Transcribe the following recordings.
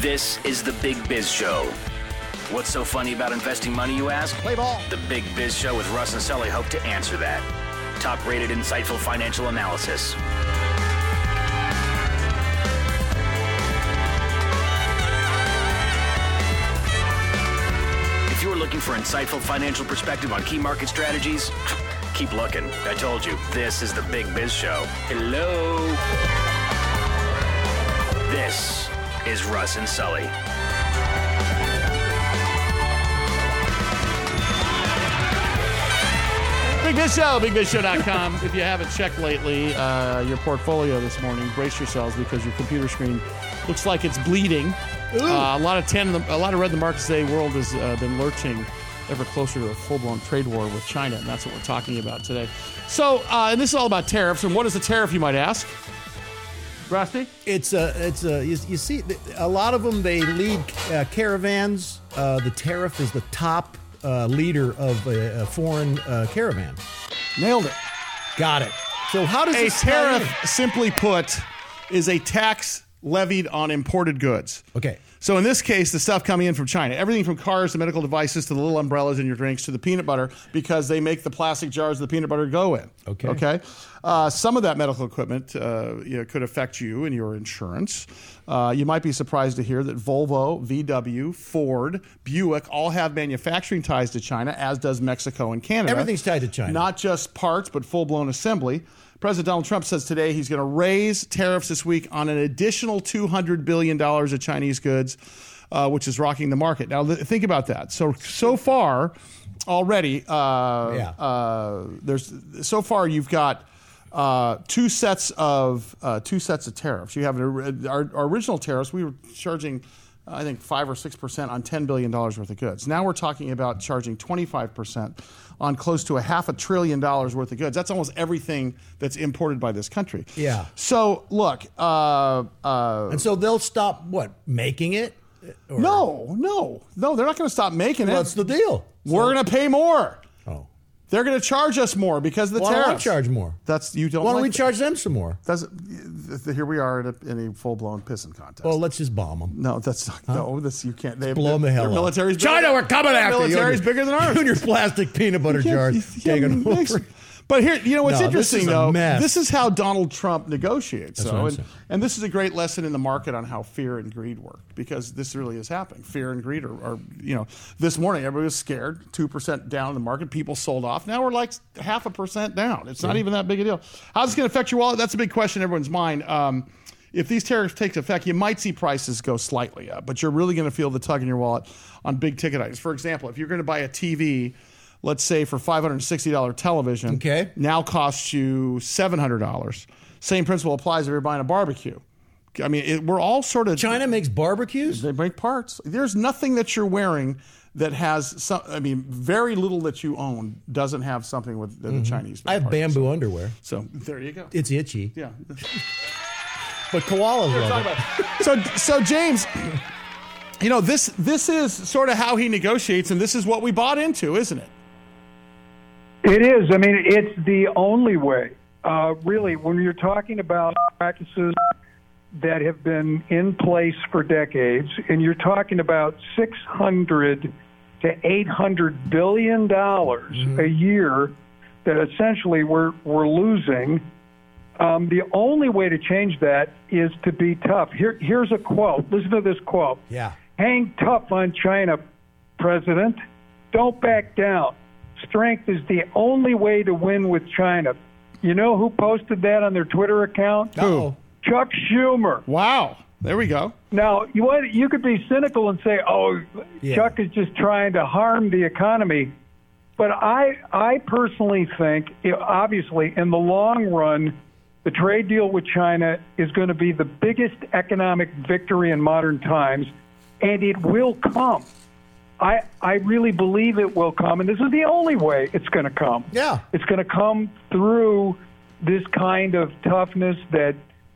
This is the Big Biz Show. What's so funny about investing money, you ask? Play ball. The Big Biz Show with Russ and Sully hope to answer that. Top-rated, insightful financial analysis. If you're looking for insightful financial perspective on key market strategies, keep looking. I told you, this is the Big Biz Show. Hello. This is Russ and Sully. Big Biz Show, BigBizShow.com. If you haven't checked lately your portfolio this morning, brace yourselves because your computer screen looks like it's bleeding. A lot of red in the markets today. World has been lurching ever closer to a full-blown trade war with China, and that's what we're talking about today. So, and this is all about tariffs. And what is a tariff, you might ask? Rusty? You see, a lot of them, they lead caravans. The tariff is the top leader of a foreign caravan. Nailed it. Got it. So how does a this tariff, simply put, is a tax levied on imported goods. Okay. So in this case, the stuff coming in from China, everything from cars to medical devices to the little umbrellas in your drinks to the peanut butter, because they make the plastic jars the peanut butter go in. Okay. Some of that medical equipment could affect you and your insurance. You might be surprised to hear that Volvo, VW, Ford, Buick all have manufacturing ties to China, as does Mexico and Canada. Everything's tied to China. Not just parts, but full-blown assembly. President Donald Trump says today he's going to raise tariffs this week on an additional $200 billion of Chinese goods, which is rocking the market. Now, think about that. So far, already, you've got two sets of tariffs. You have our original tariffs. We were charging, I think, 5 or 6% on $10 billion worth of goods. Now we're talking about charging 25% on close to $500 billion worth of goods. That's almost everything that's imported by this country. Yeah. So look, and so they'll stop making it? Or? No, they're not going to stop making it. What's the deal? We're going to pay more. Oh. They're going to charge us more because of the tariffs. Why don't I charge more? Why don't we charge them some more? Here we are in a full-blown pissing contest. Well, let's just bomb them. No, you can't. Blow them the hell up. Military's China, we're coming after you. Military's bigger than ours. You and your plastic peanut butter jars taking over. But here, what's interesting, though, mess. this is how Donald Trump negotiates. That's and this is a great lesson in the market on how fear and greed work, because this really is happening. Fear and greed are this morning, everybody was scared, 2% down in the market. People sold off. Now we're like 0.5% down. It's not even that big a deal. How's this going to affect your wallet? That's a big question in everyone's mind. If these tariffs take effect, you might see prices go slightly up, but you're really going to feel the tug in your wallet on big ticket items. For example, if you're going to buy a TV, let's say for $560 television, now costs you $700. Same principle applies if you're buying a barbecue. I mean, we're all sort of... China makes barbecues? They make parts. There's nothing that you're wearing that has very little that you own doesn't have something with the Chinese. I have bamboo underwear. So there you go. It's itchy. Yeah. But koalas love it. So James, this is sort of how he negotiates, and this is what we bought into, isn't it? It is. I mean, it's the only way. Really, when you're talking about practices that have been in place for decades, and you're talking about $600 to $800 billion a year that essentially we're losing. The only way to change that is to be tough. Here's a quote. Listen to this quote. Yeah. Hang tough on China, President. Don't back down. Strength is the only way to win with China. You know who posted that on their Twitter account? Who? Chuck Schumer. Wow. There we go. Now, you could be cynical and say, Chuck is just trying to harm the economy. But I personally think, obviously, in the long run, the trade deal with China is going to be the biggest economic victory in modern times, and it will come. I really believe it will come, and this is the only way it's going to come. Yeah. It's going to come through this kind of toughness that,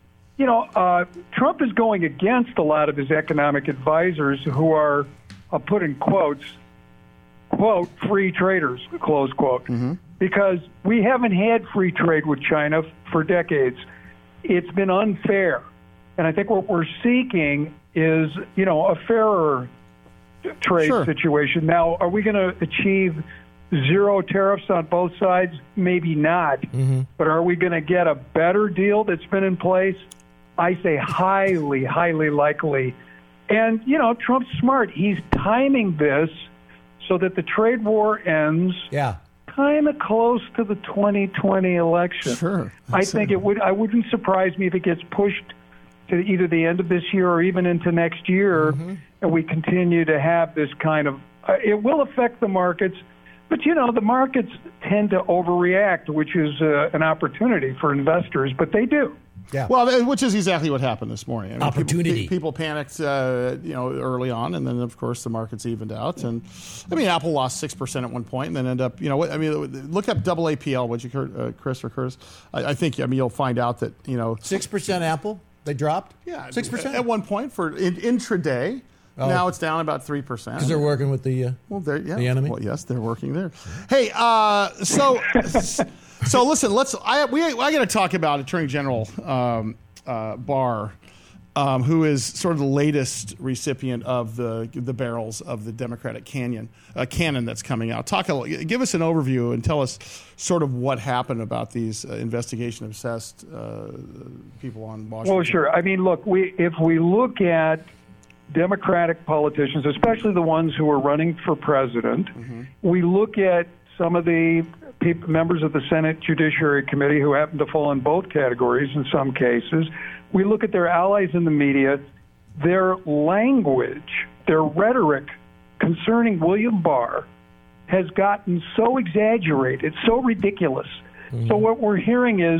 Trump is going against a lot of his economic advisors who are, I'll put in quotes, quote, free traders, close quote, because we haven't had free trade with China for decades. It's been unfair. And I think what we're seeking is, a fairer trade Sure. situation. Now, are we going to achieve zero tariffs on both sides? Maybe not. But are we going to get a better deal that's been in place? I say highly, highly likely. And, Trump's smart. He's timing this so that the trade war ends kind of close to the 2020 election. Sure. I think it would. I wouldn't surprise me if it gets pushed to either the end of this year or even into next year, and we continue to have this kind of. It will affect the markets, but the markets tend to overreact, which is an opportunity for investors. But they do. Yeah. Well, which is exactly what happened this morning. I mean, Opportunity. People panicked, early on, and then of course the markets evened out. And I mean, Apple lost 6% at one point, and then end up, look up AAPL. Would you, Chris or Curtis? I think you'll find out that 6% Apple they dropped. Yeah, 6% at one point for intraday. Oh. Now it's down about 3%. Because they're working with the the enemy. Well, yes, they're working there. Hey, so listen. I got to talk about Attorney General Barr, who is sort of the latest recipient of the barrels of the Democratic cannon that's coming out. Give us an overview and tell us sort of what happened about these investigation obsessed people on Washington. Well, sure. I mean, look, if we look at Democratic politicians, especially the ones who are running for president, we look at some of the members of the Senate Judiciary Committee who happen to fall in both categories in some cases. We look at their allies in the media, their language, their rhetoric concerning William Barr has gotten so exaggerated, so ridiculous. So what we're hearing is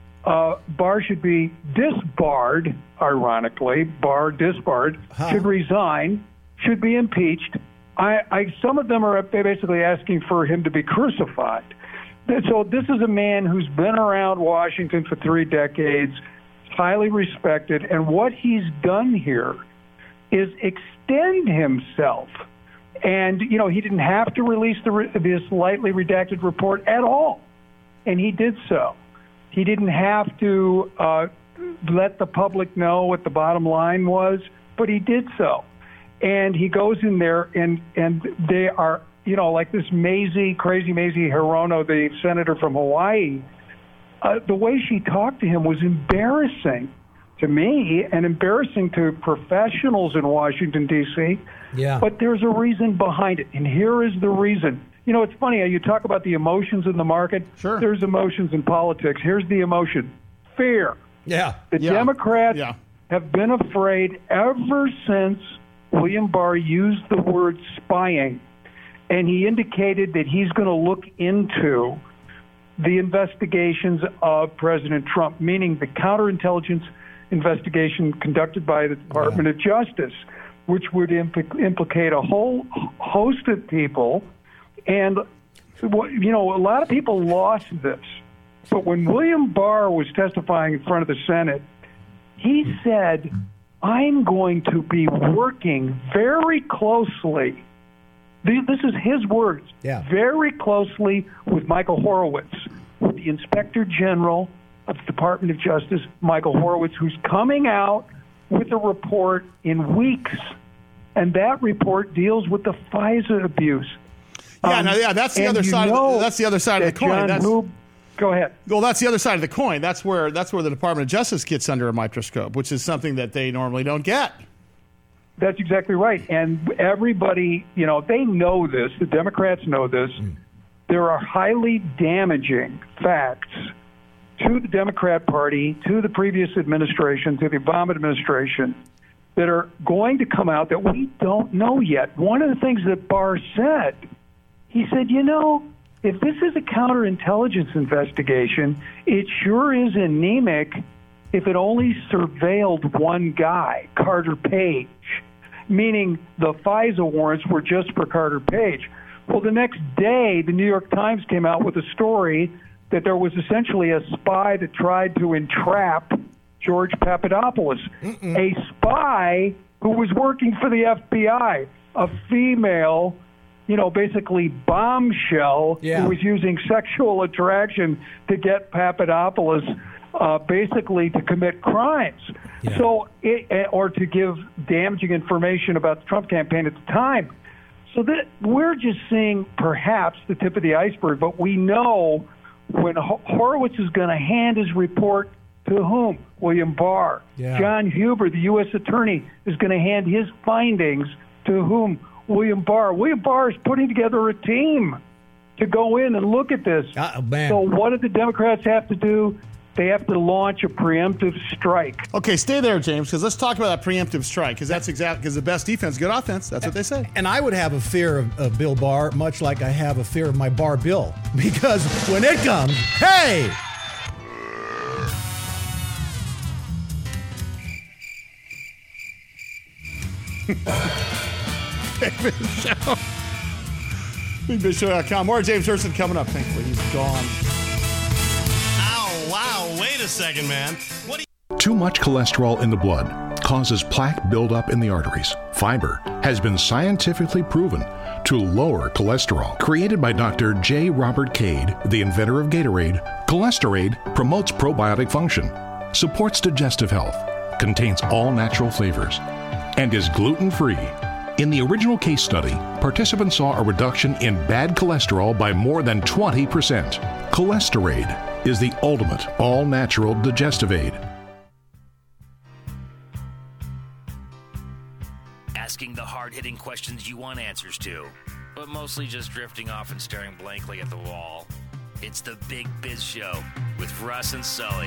Barr should be disbarred, ironically. Barr disbarred, should resign, should be impeached. Some of them are basically asking for him to be crucified. So this is a man who's been around Washington for 3 decades, highly respected, and what he's done here is extend himself. And, he didn't have to release this lightly redacted report at all, and he did so. He didn't have to let the public know what the bottom line was, but he did so. And he goes in there, and they are, like this crazy Mazie Hirono, the senator from Hawaii, the way she talked to him was embarrassing to me and embarrassing to professionals in Washington, D.C. Yeah. But there's a reason behind it, and here is the reason. It's funny how you talk about the emotions in the market. Sure. There's emotions in politics. Here's the emotion: fear. Yeah. The Democrats have been afraid ever since William Barr used the word spying, and he indicated that he's going to look into the investigations of President Trump, meaning the counterintelligence investigation conducted by the Department of Justice, which would implicate a whole host of people. And, a lot of people lost this. But when William Barr was testifying in front of the Senate, he said, I'm going to be working very closely. This is his words. Yeah. Very closely with Michael Horowitz, with the Inspector General of the Department of Justice, Michael Horowitz, who's coming out with a report in weeks. And that report deals with the FISA abuse. That's the other side. That's the other side of the coin. Go ahead. Well, that's the other side of the coin. That's where the Department of Justice gets under a microscope, which is something that they normally don't get. That's exactly right. And everybody, they know this. The Democrats know this. There are highly damaging facts to the Democrat Party, to the previous administration, to the Obama administration, that are going to come out that we don't know yet. One of the things that Barr said, he said, if this is a counterintelligence investigation, it sure is anemic if it only surveilled one guy, Carter Page, meaning the FISA warrants were just for Carter Page. Well, the next day, the New York Times came out with a story that there was essentially a spy that tried to entrap George Papadopoulos, a spy who was working for the FBI, a female, basically bombshell who was using sexual attraction to get Papadopoulos basically to commit crimes. Yeah. So, or to give damaging information about the Trump campaign at the time. So that we're just seeing perhaps the tip of the iceberg, but we know when Horowitz is going to hand his report to whom? William Barr. Yeah. John Huber, the U.S. attorney, is going to hand his findings to whom? William Barr. William Barr is putting together a team to go in and look at this. Man. So what do the Democrats have to do? They have to launch a preemptive strike. Okay, stay there, James, because let's talk about that preemptive strike, because that's exactly because the best defense, good offense. That's what they say. And I would have a fear of Bill Barr, much like I have a fear of my Bar Bill, because when it comes, hey! BigBizShow.com. More James Hurston coming up. Thankfully, he's gone. Oh, wow. Wait a second, man. Too much cholesterol in the blood causes plaque buildup in the arteries. Fiber has been scientifically proven to lower cholesterol. Created by Dr. J. Robert Cade, the inventor of Gatorade, Cholesterade promotes probiotic function, supports digestive health, contains all natural flavors, and is gluten-free. In the original case study, participants saw a reduction in bad cholesterol by more than 20%. Cholesterade is the ultimate all-natural digestive aid. Asking the hard-hitting questions you want answers to, but mostly just drifting off and staring blankly at the wall. It's the Big Biz Show with Russ and Sully.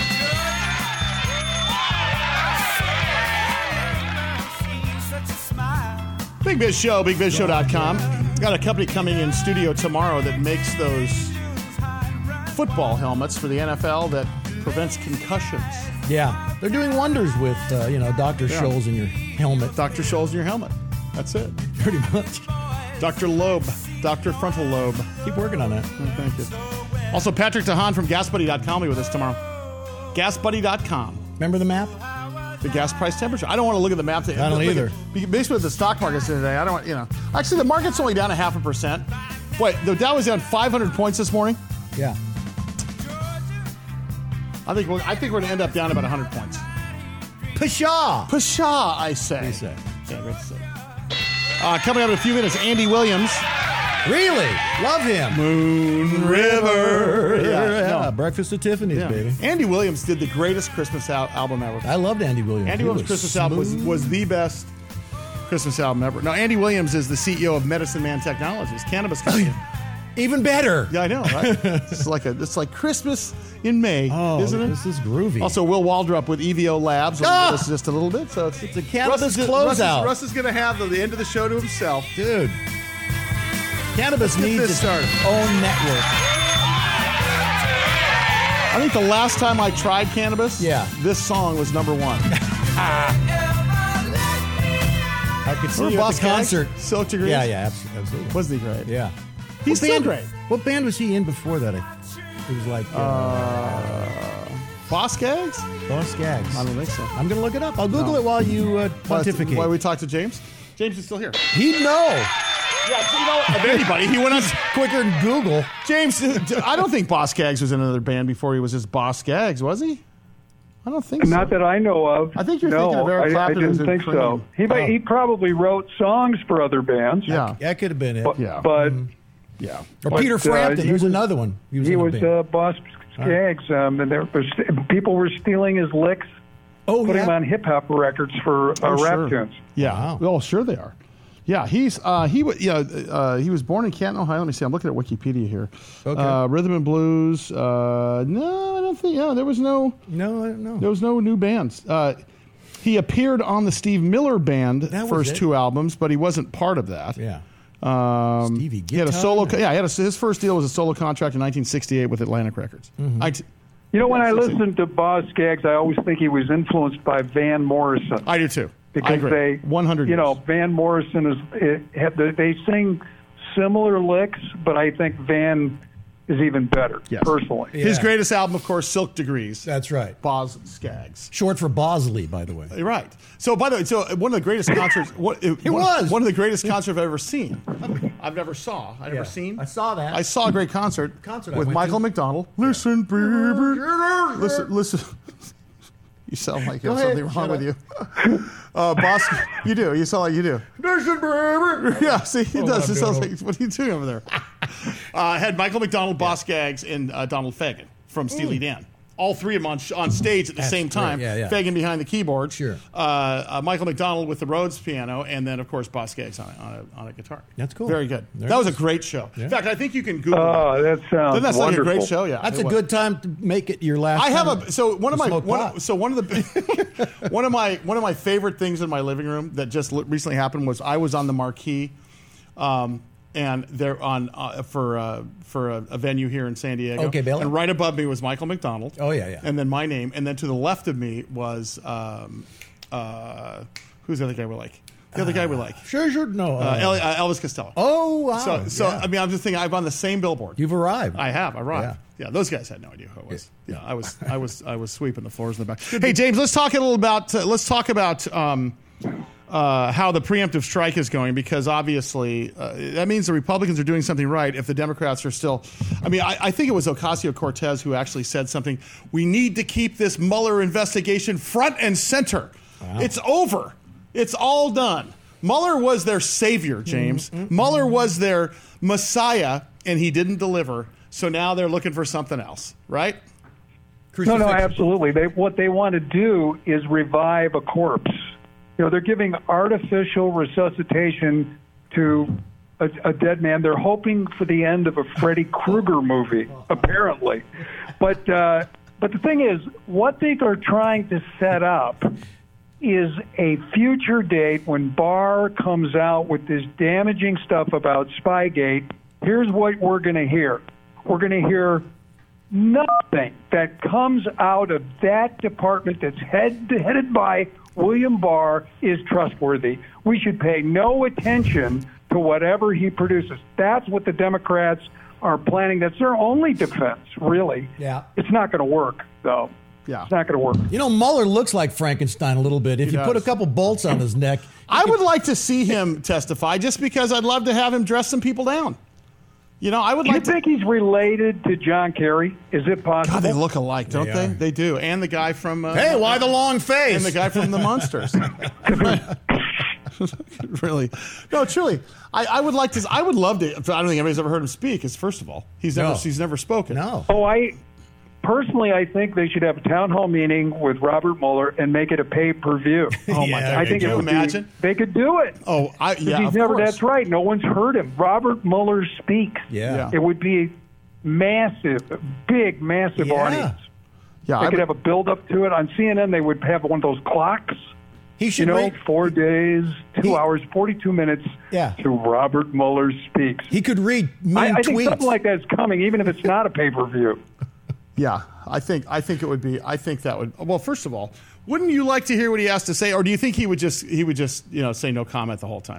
Big Biz Show, BigBizShow.com. Got a company coming in studio tomorrow that makes those football helmets for the NFL that prevents concussions. Yeah, they're doing wonders with, Dr. Scholl's in your helmet. Dr. Scholl's in your helmet. That's it. Pretty much. Dr. Loeb, Dr. Frontal Lobe. Keep working on that. Thank you. Also, Patrick DeHaan from GasBuddy.com will be with us tomorrow. GasBuddy.com. Remember the map? The gas price temperature. I don't want to look at the map. I don't either. Basically, the stock market's today. I don't want, Actually, the market's only down 0.5%. Wait, the Dow was down 500 points this morning. Yeah. I think we're going to end up down about 100 points. Pshaw! Pshaw, I say. What do you say? Yeah, great to say. Coming up in a few minutes, Andy Williams. Really? Love him. Moon River. Yeah, Breakfast at Tiffany's, baby. Andy Williams did the greatest Christmas album ever. I loved Andy Williams. Andy Williams' Christmas album was the best Christmas album ever. Now, Andy Williams is the CEO of Medicine Man Technologies, cannabis company. Even better. Yeah, I know, right? It's like Christmas in May, isn't it? This is groovy. Also, Will Waldrop with EVO Labs. We'll do this just a little bit. So it's a cannabis closeout. Russ is going to have the end of the show to himself. Dude. Cannabis needs its own network. I think the last time I tried cannabis, this song was number one. I could see you at the concert. Silk Degrees? Yeah, absolutely. Wasn't he great? Yeah. He's still great. What band was he in before that? It was like... Boss Skaggs? Boss Skaggs. I don't think so. I'm going to look it up. I'll Google it while you pontificate. Why we talk to James? James is still here. He'd know. Yeah, of anybody. He went on quicker than Google. James, I don't think Boss Skaggs was in another band before he was just Boss Skaggs, was he? I don't think so. Not that I know of. I think you're thinking of Eric Clapton. I didn't think so. He probably wrote songs for other bands. Yeah. That could have been it. But Or Peter Frampton. Here's another one. He was Boss Skaggs. And people were stealing his licks, putting him on hip-hop records for rap tunes. Yeah. Wow. Oh, sure they are. Yeah, he was born in Canton, Ohio. Let me see. I'm looking at Wikipedia here. Okay. Rhythm and blues. No, I don't think. Yeah, there was no. No, I don't know. There was no new bands. He appeared on the Steve Miller Band first two albums, but he wasn't part of that. Yeah. Stevie Guitar. He had a solo. His first deal was a solo contract in 1968 with Atlantic Records. Mm-hmm. When I listen to Boss Skaggs, I always think he was influenced by Van Morrison. I do too. Because they, 100 years. Van Morrison they sing similar licks, but I think Van is even better, personally. Yeah. His greatest album, of course, Silk Degrees. That's right. Boz Skaggs. Short for Bosley, by the way. Right. So, by the way, one of the greatest concerts. One of the greatest concerts I've ever seen. I never saw that. I saw a great concert with Michael McDonald. Listen, baby. Listen. You sound like Go there's ahead, something wrong shut with you. Boss, you do. You sound like you do. Yeah, see, he does. It sounds like, what are you doing over there? Had Michael McDonald, Boss Skaggs, and Donald Fagen from Steely Dan. All three of them on stage at the same time. Yeah. Fagen behind the keyboard. Sure. Michael McDonald with the Rhodes piano, and then, of course, Boss Skaggs on a guitar. That's cool. Very good. There that was it a great show. Yeah. In fact, I think you can Google Oh, that sounds Doesn't that sound like a wonderful. great show? Yeah. That's it a was. good time to make it your last. I have time a so one of to my smoke one, pot. so one of the one of my favorite things in my living room that just recently happened was I was on the marquee, and they're on for a venue here in San Diego. Okay, Baylor. And right above me was Michael McDonald. Oh, yeah. And then my name, and then to the left of me was who's the other guy we like? The other guy we like. Sure. No. Elvis Costello. Oh, wow. So Yeah. I mean, I'm just thinking I'm on the same billboard. You've arrived. I have arrived. Yeah, those guys had no idea who it was. Yeah, I was sweeping the floors in the back. Hey, James, let's talk a little about how the preemptive strike is going, because obviously that means the Republicans are doing something right if the Democrats are still. I mean, I think it was Ocasio-Cortez who actually said something. We need to keep this Mueller investigation front and center. Wow. It's over. It's all done. Mueller was their savior, James. Mueller was their messiah, and he didn't deliver. So now they're looking for something else, right? No, absolutely. What they want to do is revive a corpse. You know, they're giving artificial resuscitation to a dead man. They're hoping for the end of a Freddy Krueger movie, apparently. But the thing is, what they are trying to set up is a future date when Barr comes out with this damaging stuff about Spygate. Here's what we're going to hear. We're going to hear nothing that comes out of that department that's headed by William Barr is trustworthy. We should pay no attention to whatever he produces. That's what the Democrats are planning. That's their only defense, really. Yeah. It's not going to work, though. Yeah. It's not going to work. You know, Mueller looks like Frankenstein a little bit. If He you put a does. couple bolts on his neck. I would like to see him testify just because I'd love to have him dress some people down. You know, I would Do you like to. think he's related to John Kerry? Is it possible? God, they look alike, don't They they? are. They do. And the guy from. Hey, why the long face? And the guy from the Monsters. Really? No, truly. I would like to. I would love to. I don't think anybody's ever heard him speak. Because first of all, he's never spoken. No. I think they should have a town hall meeting with Robert Mueller and make it a pay-per-view. Oh my Yeah, God! I think Can it you would be- imagine? they could do it. Oh, yeah. He's Of never. course. That's right. No one's heard him. Robert Mueller speaks. Yeah. It would be massive, big, massive Yeah. audience. Yeah, They I could would- have a build-up to it on CNN. They would have one of those clocks. He should read. 4 days, 2 hours, 42 minutes. Yeah. To Robert Mueller speaks. He could read mean I think tweets. something like that's coming, even if it's not a pay-per-view. Yeah, I think it would be. I think that would. Well, first of all, wouldn't you like to hear what he has to say, or do you think he would just say no comment the whole time?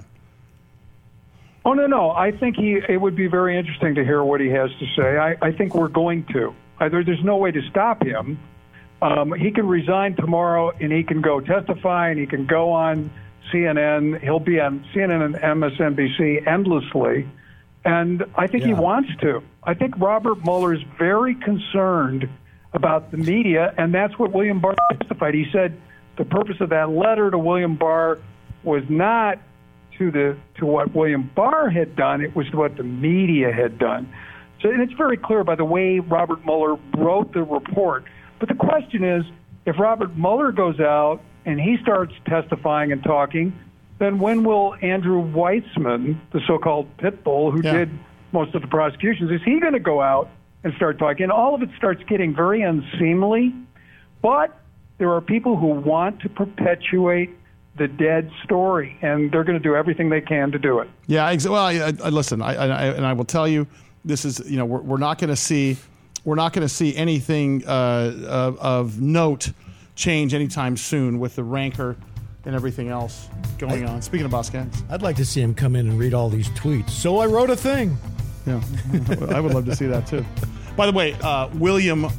Oh, no. I think it would be very interesting to hear what he has to say. I think we're going to. There's no way to stop him. He can resign tomorrow, and he can go testify, and he can go on CNN. He'll be on CNN and MSNBC endlessly, and I think he wants to. I think Robert Mueller is very concerned about the media, and that's what William Barr testified. He said the purpose of that letter to William Barr was not to what William Barr had done, it was to what the media had done. So, and it's very clear by the way Robert Mueller wrote the report. But the question is, if Robert Mueller goes out and he starts testifying and talking, then when will Andrew Weitzman, the so-called pit bull who did most of the prosecutions, is he going to go out and start talking? And all of it starts getting very unseemly. But there are people who want to perpetuate the dead story, and they're going to do everything they can to do it. Yeah. Listen. I will tell you, this is we're not going to see. We're not going to see anything of note change anytime soon with the rancor and everything else going on. Speaking of Boss Skaggs. I'd like to see him come in and read all these tweets. So I wrote a thing. Yeah, I would love to see that too. By the way, William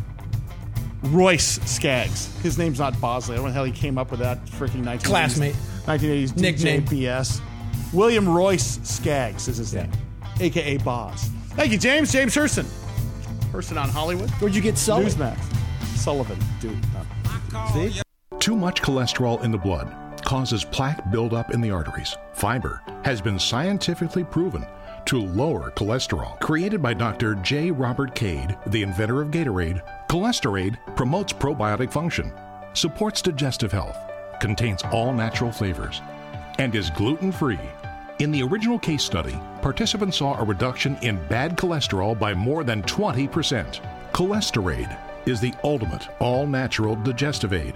Royce Skaggs. His name's not Bosley. I don't know how he came up with that freaking 1980s. Classmate. 1980s Nickname. DJ BS. William Royce Skaggs is his name, a.k.a. Boz. Thank you, James. James Hurston. Hurston on Hollywood. Where'd you get Sully? Newsmax. Sullivan, dude. See? Too much cholesterol in the blood causes plaque buildup in the arteries. Fiber has been scientifically proven to lower cholesterol. Created by Dr. J. Robert Cade, the inventor of Gatorade, Cholesterade promotes probiotic function, supports digestive health, contains all natural flavors, and is gluten-free. In the original case study, participants saw a reduction in bad cholesterol by more than 20%. Cholesterade is the ultimate all-natural digestive aid.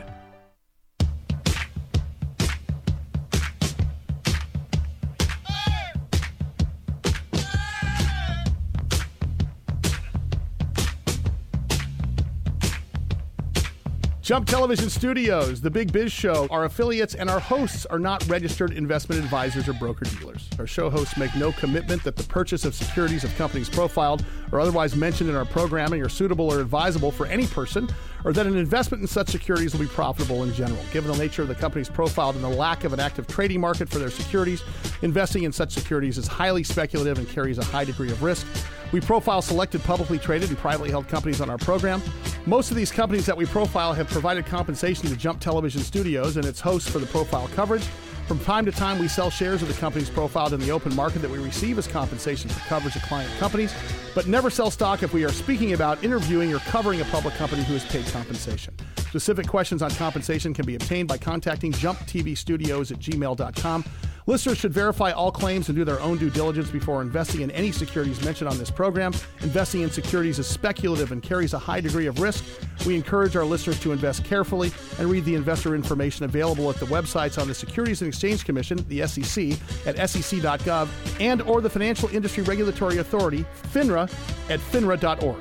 Jump Television Studios, The Big Biz Show, our affiliates and our hosts are not registered investment advisors or broker-dealers. Our show hosts make no commitment that the purchase of securities of companies profiled or otherwise mentioned in our programming are suitable or advisable for any person, or that an investment in such securities will be profitable in general. Given the nature of the companies profiled and the lack of an active trading market for their securities, investing in such securities is highly speculative and carries a high degree of risk. We profile selected publicly traded and privately held companies on our program. Most of these companies that we profile have provided compensation to Jump Television Studios and its hosts for the profile coverage. From time to time, we sell shares of the companies profiled in the open market that we receive as compensation for coverage of client companies, but never sell stock if we are speaking about, interviewing, or covering a public company who has paid compensation. Specific questions on compensation can be obtained by contacting jumptvstudios@gmail.com. Listeners should verify all claims and do their own due diligence before investing in any securities mentioned on this program. Investing in securities is speculative and carries a high degree of risk. We encourage our listeners to invest carefully and read the investor information available at the websites on the Securities and Exchange Commission, the SEC, at sec.gov, and or the Financial Industry Regulatory Authority, FINRA, at finra.org.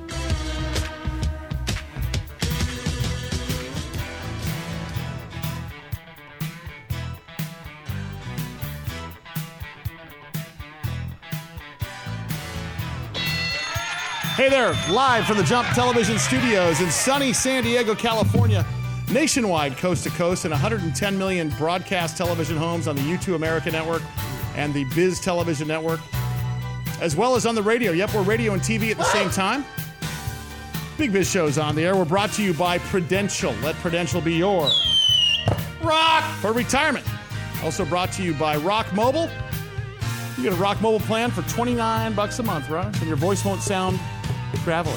Hey there, live from the Jump Television Studios in sunny San Diego, California, nationwide, coast to coast, and 110 million broadcast television homes on the U2 America Network and the Biz Television Network, as well as on the radio. Yep, we're radio and TV at the same time. Big Biz Show's on the air. We're brought to you by Prudential. Let Prudential be your rock for retirement. Also brought to you by Rock Mobile. You get a Rock Mobile plan for $29 a month, right? And your voice won't sound gravelly.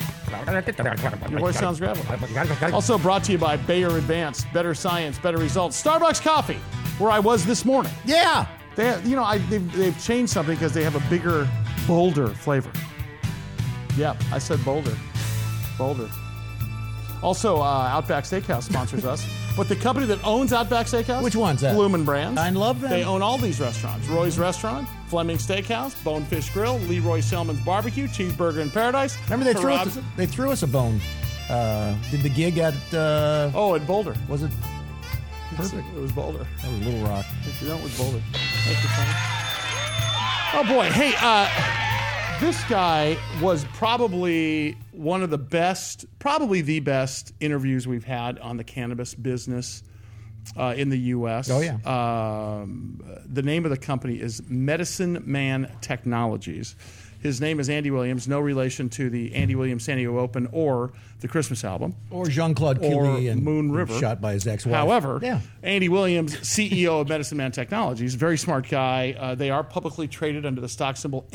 Your voice sounds gravelly. Also brought to you by Bayer Advanced. Better science, better results. Starbucks coffee, where I was this morning. Yeah. They've changed something because they have a bigger, bolder flavor. Yep, I said bolder. Bolder. Also, Outback Steakhouse sponsors us. But the company that owns Outback Steakhouse? Which one's that? Bloomin' Brands. I love them. They own all these restaurants. Roy's Restaurant, Fleming Steakhouse, Bonefish Grill, Leroy Selman's Barbecue, Cheeseburger in Paradise. Remember they threw us a bone. Did the gig at... at Boulder. Was it? Perfect. It was Boulder. That was Little Rock. That was Boulder. Thank you, Frank. Oh, boy. Hey, this guy was probably one of the best, probably the best interviews we've had on the cannabis business in the U.S. Oh, yeah. The name of the company is Medicine Man Technologies. His name is Andy Williams, no relation to the Andy Williams San Diego Open or the Christmas album. Or Jean-Claude or Killy and Moon River. Shot by his ex-wife. However, yeah. Andy Williams, CEO of Medicine Man Technologies, very smart guy. They are publicly traded under the stock symbol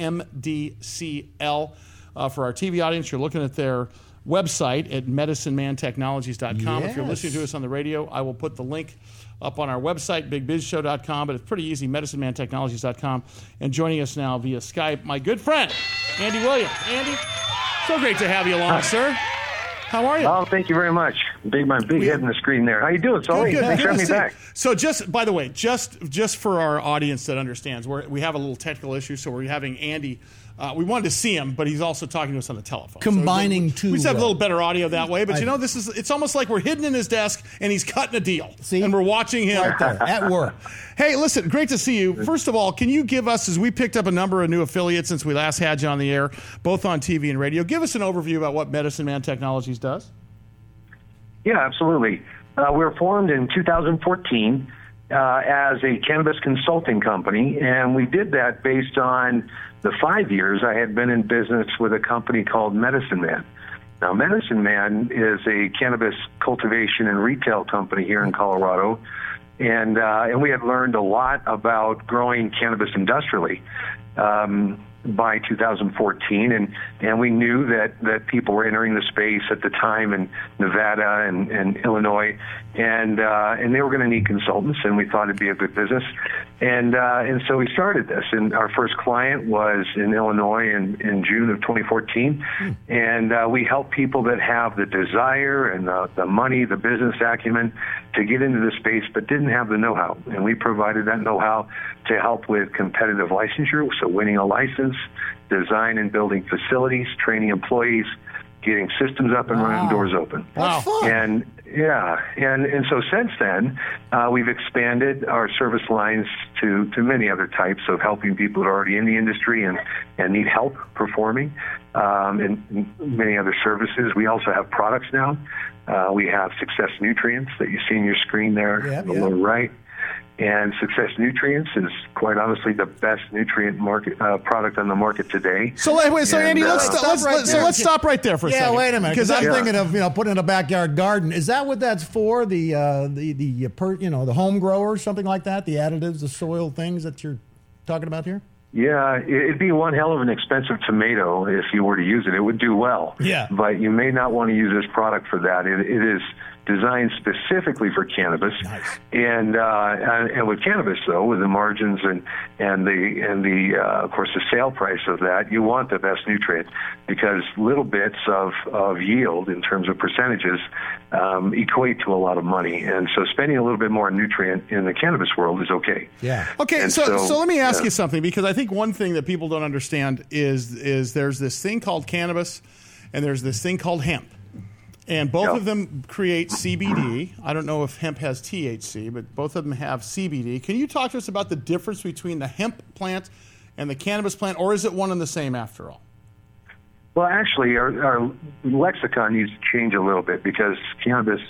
MDCL. For our TV audience, you're looking at their website at medicinemantechnologies.com. Yes. If you're listening to us on the radio, I will put the link up on our website, bigbizshow.com, but it's pretty easy, medicinemantechnologies.com. And joining us now via Skype, my good friend, Andy Williams. Andy, so great to have you along, sir. How are you? Oh, thank you very much. My big head in the screen there. How you doing, Sully? Thanks for having me back. So just, by the way, just for our audience that understands, we have a little technical issue, so we're having Andy. We wanted to see him, but he's also talking to us on the telephone. Combining so two. We just have a little better audio that way. But it's almost like we're hidden in his desk and he's cutting a deal. See? And we're watching him. Right there, at work. Hey, listen, great to see you. First of all, can you give us, as we picked up a number of new affiliates since we last had you on the air, both on TV and radio, give us an overview about what Medicine Man Technologies does? Yeah, absolutely. We were formed in 2014 as a cannabis consulting company, and we did that based on the 5 years I had been in business with a company called Medicine Man. Now, Medicine Man is a cannabis cultivation and retail company here in Colorado, and we had learned a lot about growing cannabis industrially by 2014, and we knew that people were entering the space at the time in Nevada and Illinois, and they were going to need consultants, and we thought it'd be a good business, and so we started this. And our first client was in Illinois in June of 2014, and we help people that have the desire and the money, the business acumen to get into the space, but didn't have the know-how, and we provided that know-how to help with competitive licensure, so winning a license, design and building facilities, training employees, getting systems up and running, doors open. That's fun. And so since then, we've expanded our service lines to many other types of helping people that are already in the industry and need help performing, and many other services. We also have products now. We have Success Nutrients that you see on your screen there on the lower right. And Success Nutrients is quite honestly the best nutrient market product on the market today. So Andy, let's stop right there for a second. Yeah, wait a minute, because I'm thinking of putting in a backyard garden. Is that what that's for? The home growers, something like that? The additives, the soil things that you're talking about here? Yeah, it'd be one hell of an expensive tomato if you were to use it. It would do well. Yeah. But you may not want to use this product for that. It is designed specifically for cannabis. Nice. And with cannabis, though, with the margins and the of course the sale price of that, you want the best nutrient, because little bits of yield in terms of percentages equate to a lot of money. And so spending a little bit more on nutrient in the cannabis world is okay. Yeah. Okay, so let me ask you something, because I think one thing that people don't understand is there's this thing called cannabis and there's this thing called hemp. And both of them create CBD. I don't know if hemp has THC, but both of them have CBD. Can you talk to us about the difference between the hemp plant and the cannabis plant, or is it one and the same after all? Well, actually, our lexicon needs to change a little bit, because cannabis,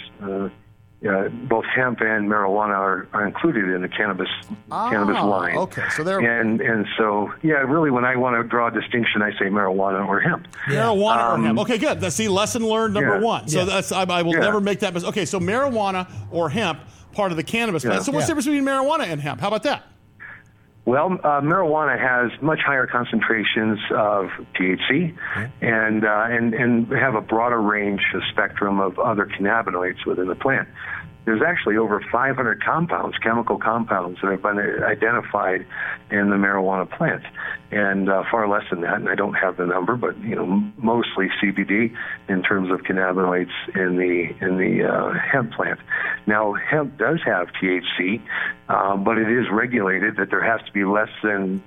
both hemp and marijuana are included in the cannabis line. Okay, so they're and so really, when I want to draw a distinction, I say marijuana or hemp. Marijuana or hemp. Okay, good. Let's see, lesson learned number one. So I will never make that mistake. Okay, so marijuana or hemp, part of the cannabis plant. So what's the difference between marijuana and hemp? How about that? Well, marijuana has much higher concentrations of THC and have a broader range, a spectrum of other cannabinoids within the plant. There's actually over 500 compounds, chemical compounds, that have been identified in the marijuana plant, and far less than that. And I don't have the number, but mostly CBD in terms of cannabinoids in the hemp plant. Now, hemp does have THC, but it is regulated that there has to be less than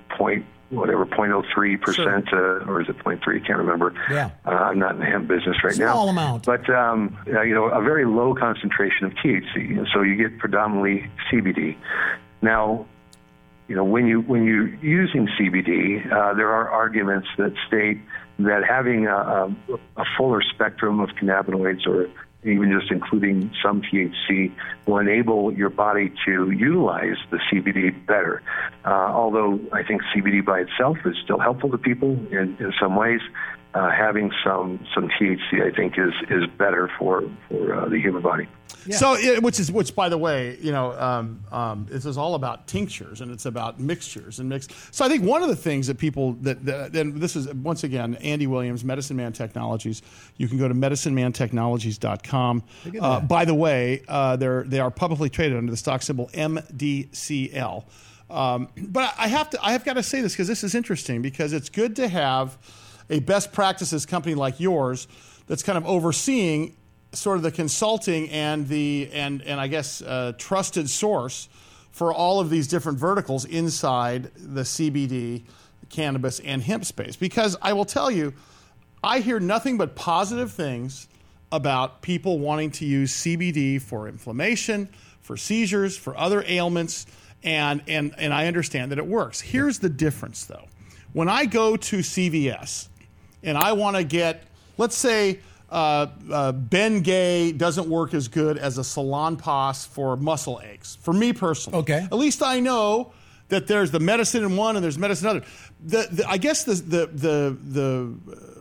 0.03%, or is it 0.3? I can't remember. Yeah. I'm not in the hemp business right now. Small amount. But, a very low concentration of THC, and so you get predominantly CBD. Now, when you're using CBD, there are arguments that state that having a fuller spectrum of cannabinoids, or even just including some THC, will enable your body to utilize the CBD better. Although I think CBD by itself is still helpful to people in some ways, having some THC, I think, is better for the human body. Yeah. So, which by the way, this is all about tinctures, and it's about mixtures and mix. So I think one of the things that people and this is once again Andy Williams, Medicine Man Technologies. You can go to medicinemantechnologies.com. By the way, they are publicly traded under the stock symbol MDCL. But I have got to say this, because this is interesting, because it's good to have a best practices company like yours that's kind of overseeing sort of the consulting and I guess trusted source for all of these different verticals inside the CBD, cannabis, and hemp space. Because I will tell you, I hear nothing but positive things about people wanting to use CBD for inflammation, for seizures, for other ailments, and I understand that it works. Here's the difference, though. When I go to CVS and I want to get, let's say, Bengay doesn't work as good as a Salonpas for muscle aches. For me personally, okay. At least I know that there's the medicine in one and there's medicine in other. I guess the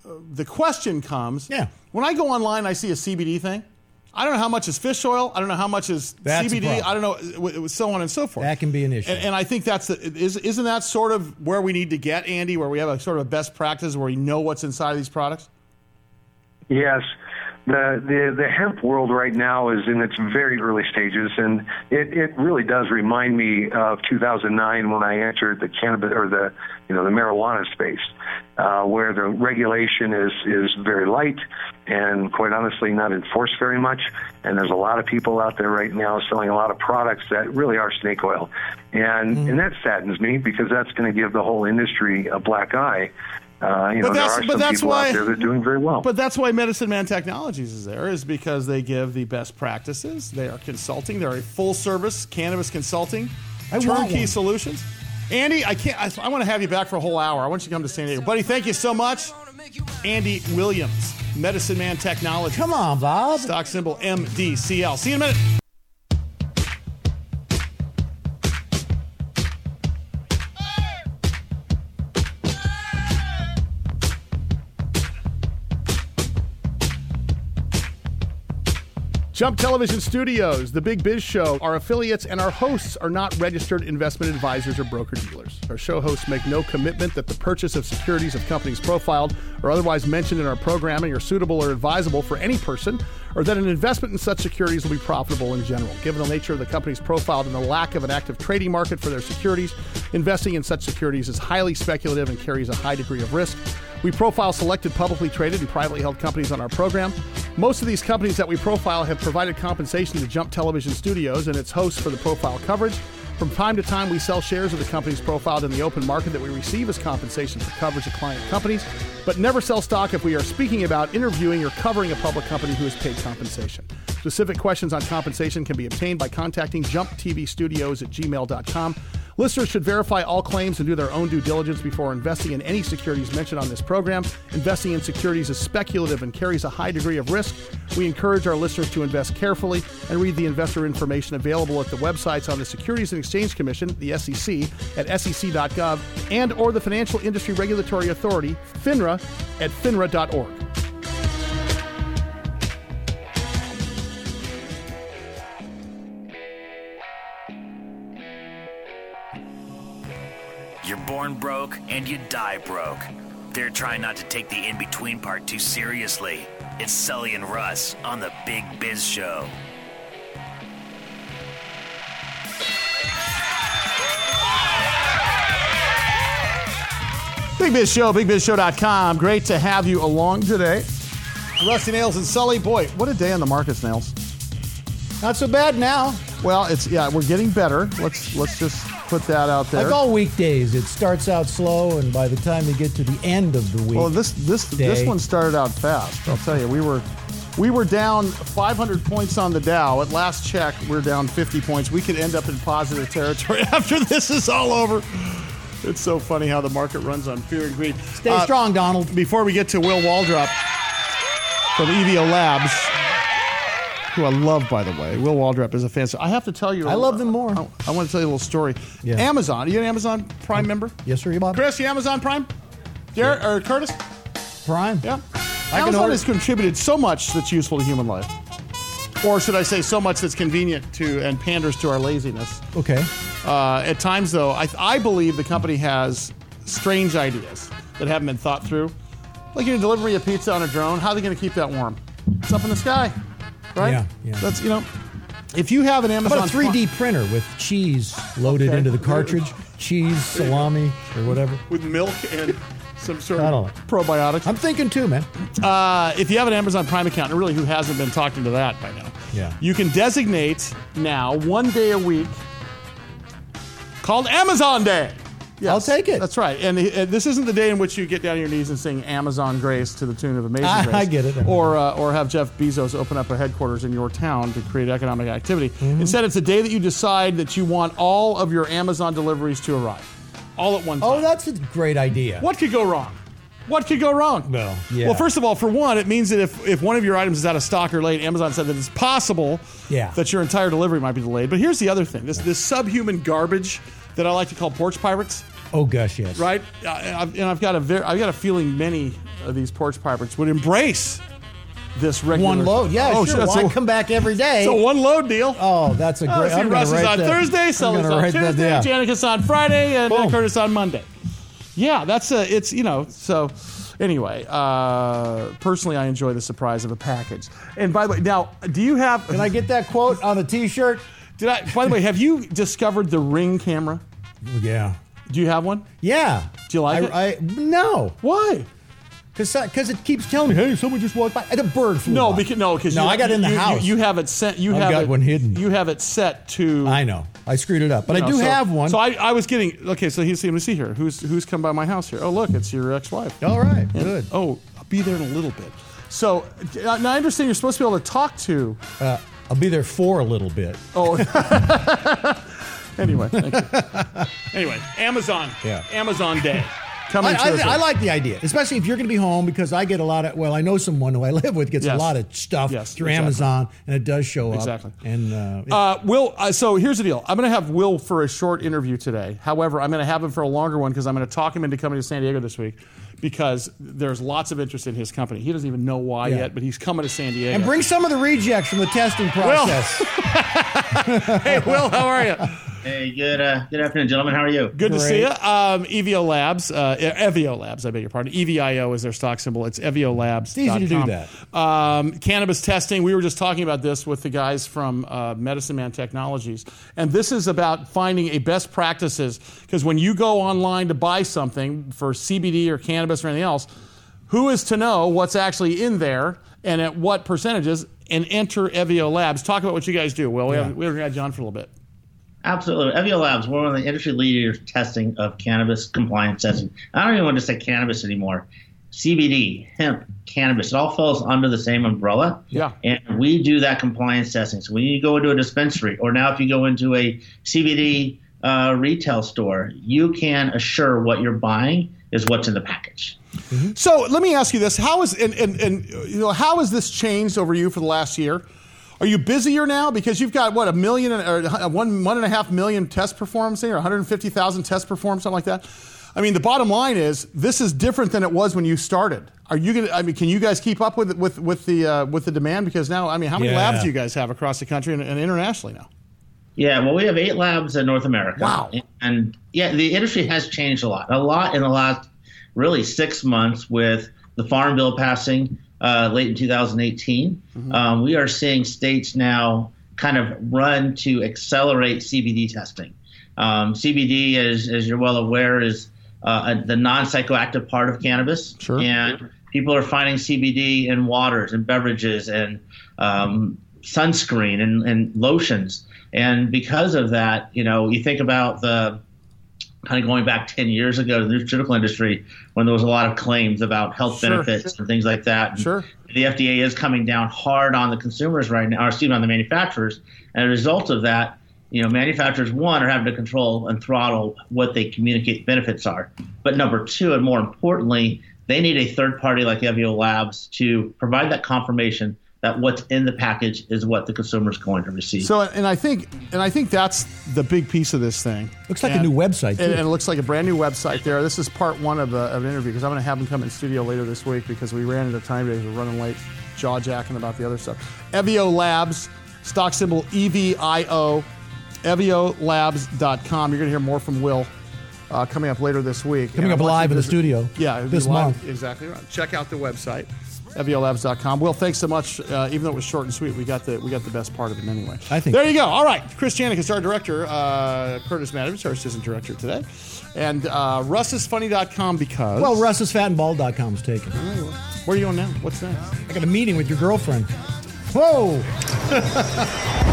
the question comes, Yeah. when I go online, I see a CBD thing. I don't know how much is fish oil. I don't know how much is That's a CBD. problem. I don't know, so on and so forth. That can be an issue. And I think isn't that sort of where we need to get, Andy, where we have a sort of a best practice where we know what's inside of these products? Yes. The hemp world right now is in its very early stages, and it really does remind me of 2009 when I entered the cannabis or the marijuana space, where the regulation is very light and quite honestly not enforced very much. And there's a lot of people out there right now selling a lot of products that really are snake oil, and that saddens me because that's going to give the whole industry a black eye. There are some people out there that are doing very well. But that's why Medicine Man Technologies is there, is because they give the best practices. They are consulting. They're a full-service cannabis consulting, turnkey solutions. Andy, I want to have you back for a whole hour. I want you to come to San Diego. Buddy, thank you so much. Andy Williams, Medicine Man Technologies. Come on, Bob. Stock symbol MDCL. See you in a minute. Jump Television Studios, The Big Biz Show, our affiliates and our hosts are not registered investment advisors or broker-dealers. Our show hosts make no commitment that the purchase of securities of companies profiled or otherwise mentioned in our programming are suitable or advisable for any person, or that an investment in such securities will be profitable in general. Given the nature of the companies profiled and the lack of an active trading market for their securities, investing in such securities is highly speculative and carries a high degree of risk. We profile selected publicly traded and privately held companies on our program. Most of these companies that we profile have provided compensation to Jump Television Studios and its hosts for the profile coverage. From time to time, we sell shares of the companies profiled in the open market that we receive as compensation for coverage of client companies, but never sell stock if we are speaking about, interviewing, or covering a public company who has paid compensation. Specific questions on compensation can be obtained by contacting jumptvstudios@gmail.com. Listeners should verify all claims and do their own due diligence before investing in any securities mentioned on this program. Investing in securities is speculative and carries a high degree of risk. We encourage our listeners to invest carefully and read the investor information available at the websites on the Securities and Exchange Commission, the SEC, at sec.gov, and or the Financial Industry Regulatory Authority, FINRA, at finra.org. You're born broke and you die broke. They're trying not to take the in-between part too seriously. It's Sully and Russ on The Big Biz Show. Big Biz Show, bigbizshow.com. Great to have you along today. Rusty Nails and Sully. Boy, what a day on the markets, Nails. Not so bad now. Well, we're getting better. Let's just put that out there. Like all weekdays, it starts out slow, and by the time you get to the end of the week, well, this one started out fast. I'll tell you, we were down 500 points on the Dow. At last check, we're down 50 points. We could end up in positive territory after this is all over. It's so funny how the market runs on fear and greed. Stay strong, Donald. Before we get to Will Waldrop from EVO Labs, who I love, by the way. Will Waldrop is a fan. So I have to tell you. I love them more. I want to tell you a little story. Yeah. Amazon. Are you an Amazon Prime member? Yes, sir, Bob. Chris, you Amazon Prime? Derek, or Curtis? Prime. Yeah. Amazon has contributed so much that's useful to human life. Or should I say so much that's convenient to and panders to our laziness. Okay. At times, though, I believe the company has strange ideas that haven't been thought through. Like you're delivering a pizza on a drone. How are they going to keep that warm? It's up in the sky. Right? Yeah. That's, if you have an Amazon... How about a 3D printer with cheese loaded into the cartridge? Cheese, salami, or whatever. With milk and some sort of probiotics. I'm thinking too, man. If you have an Amazon Prime account, and really who hasn't been talking to that by now, you can designate now 1 day a week called Amazon Day. Yes, I'll take it. That's right. And this isn't the day in which you get down on your knees and sing Amazon Grace to the tune of Amazing Grace. I get it. Or have Jeff Bezos open up a headquarters in your town to create economic activity. Mm-hmm. Instead, it's a day that you decide that you want all of your Amazon deliveries to arrive. All at one time. Oh, that's a great idea. What could go wrong? What could go wrong? Well, first of all, for one, it means that if one of your items is out of stock or late, Amazon said that it's possible that your entire delivery might be delayed. But here's the other thing. This subhuman garbage that I like to call porch pirates. Oh gosh, yes. Right? I've got a feeling many of these porch pipers would embrace this regular. One load, yeah, sure. Why come back every day? It's a one load deal. Oh, that's a great. Russ is on Thursday, Sully's on Tuesday, Janica's on Friday, and Curtis on Monday. Yeah, it's so. Anyway, personally, I enjoy the surprise of a package. And by the way, now, do you have? Can I get that quote on the T-shirt? By the way, have you discovered the Ring camera? Yeah. Do you have one? Yeah. Do you like it? No. Why? Because it keeps telling me, hey, someone just walked by. The bird flew by. Because I got in the house. You have it set. I've got one hidden. You have it set to. I know. I screwed it up, but I do have one. So I was getting. Okay, so let me see here. Who's come by my house here? Oh, look, it's your ex-wife. All right, good. Oh, I'll be there in a little bit. So now I understand you're supposed to be able to talk to. I'll be there for a little bit. Oh. Anyway, thank you. Anyway, Amazon. Yeah. Amazon Day. I like the idea, especially if you're going to be home, because I get a lot of, I know someone who I live with gets a lot of stuff through Amazon, and it does show up. Exactly. And Will, so here's the deal. I'm going to have Will for a short interview today. However, I'm going to have him for a longer one because I'm going to talk him into coming to San Diego this week because there's lots of interest in his company. He doesn't even know why yet, but he's coming to San Diego. And bring some of the rejects from the testing process. Will. Hey, Will, how are you? Hey, good afternoon, gentlemen. How are you? Good to see you. Evio Labs, Evio Labs, I beg your pardon. EVIO is their stock symbol. It's eviolabs.com. It's easy to do that. Cannabis testing. We were just talking about this with the guys from Medicine Man Technologies. And this is about finding a best practices, because when you go online to buy something for CBD or cannabis or anything else, who is to know what's actually in there and at what percentages, and enter Evio Labs. Talk about what you guys do, Will. We haven't had John for a little bit. Absolutely. Evio Labs, we're one of the industry leaders testing of cannabis compliance testing. I don't even want to say cannabis anymore. CBD, hemp, cannabis, it all falls under the same umbrella. Yeah. And we do that compliance testing. So when you go into a dispensary, or now if you go into a CBD retail store, you can assure what you're buying is what's in the package. Mm-hmm. So let me ask you this: how is how has this changed over you for the last year? Are you busier now because you've got what, 1 million or 1.5 million tests performed, say, or 150,000 tests performed, something like that? I mean, the bottom line is this is different than it was when you started. Are you going to? I mean, can you guys keep up with the demand? Because now, I mean, how many labs do you guys have across the country and internationally now? Yeah, well, we have 8 labs in North America. Wow. And the industry has changed a lot in the last really 6 months with the Farm Bill passing late in 2018. Mm-hmm. We are seeing states now kind of run to accelerate CBD testing. CBD, as you're well aware, is the non-psychoactive part of cannabis. Sure. And people are finding CBD in waters and beverages and sunscreen and lotions. And because of that, you think about the kind of going back 10 years ago to the nutraceutical industry when there was a lot of claims about health benefits and things like that. Sure. The FDA is coming down hard on the consumers right now, or excuse me, on the manufacturers. And as a result of that, manufacturers, one, are having to control and throttle what they communicate benefits are. But number two, and more importantly, they need a third party like Evio Labs to provide that confirmation that what's in the package is what the consumer is going to receive. So, and I think that's the big piece of this thing. Looks like a new website, too. And it looks like a brand new website there. This is part one of an interview, because I'm going to have him come in studio later this week because we ran into time today. We're running late, jaw-jacking about the other stuff. Evio Labs, stock symbol EVIO, eviolabs.com. You're going to hear more from Will coming up later this week. Coming up live in the studio this month. Exactly right. Check out the website. eviolabs.com. Will, thanks so much. Even though it was short and sweet, we got the best part of it anyway. I think. There you go. All right. Chris Janik is our director. Curtis Mattovich, our assistant director today. And russisfunny.com because... Well, russisfatandbald.com is taken. Where are you going now? What's next? I got a meeting with your girlfriend. Whoa!